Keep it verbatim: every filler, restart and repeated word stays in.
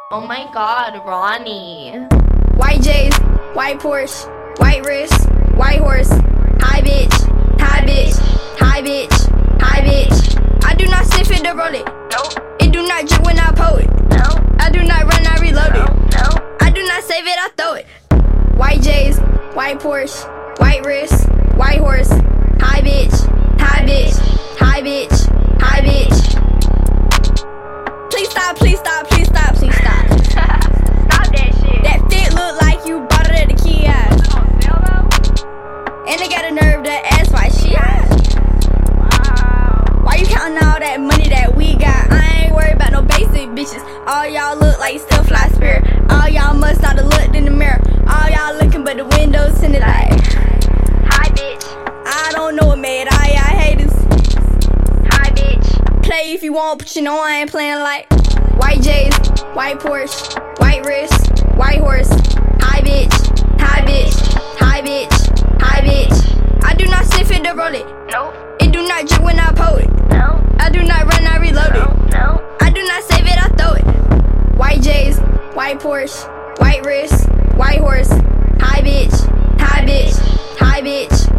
Oh my god, Ronnie. White J's, white Porsche, white wrist, white horse. Hi bitch, hi bitch, hi bitch, hi bitch. I do not sniff it to roll it. Nope. It do not drip when I pull it. No. I do not run, I reload it. No. No. I do not save it, I throw it. White J's, white Porsche, white wrist, white horse. Hi bitch, hi bitch, hi bitch, hi bitch. Please stop, please stop, please stop, please stop. Stop that shit. That fit look like you bought it at the kiosk. And they got a nerve to ask why she asked. Wow. Why you counting all that money that we got? I ain't worried about no basic bitches. All y'all look like still fly spirit. All y'all must not have looked in the mirror. All y'all looking but the windows tinted like. Hi bitch. I don't know what made all y'all haters. Hi bitch. Play if you want, but you know I ain't playing like. White J's, white Porsche, white wrist, white horse. Hi bitch, hi bitch, hi bitch, hi bitch. I do not sniff it to roll it. Nope. It do not drip when I pull it. No. I do not run, I reload No. it. No. I do not save it, I throw it. White J's, white Porsche, white wrist, white horse. Hi bitch, hi bitch, hi bitch.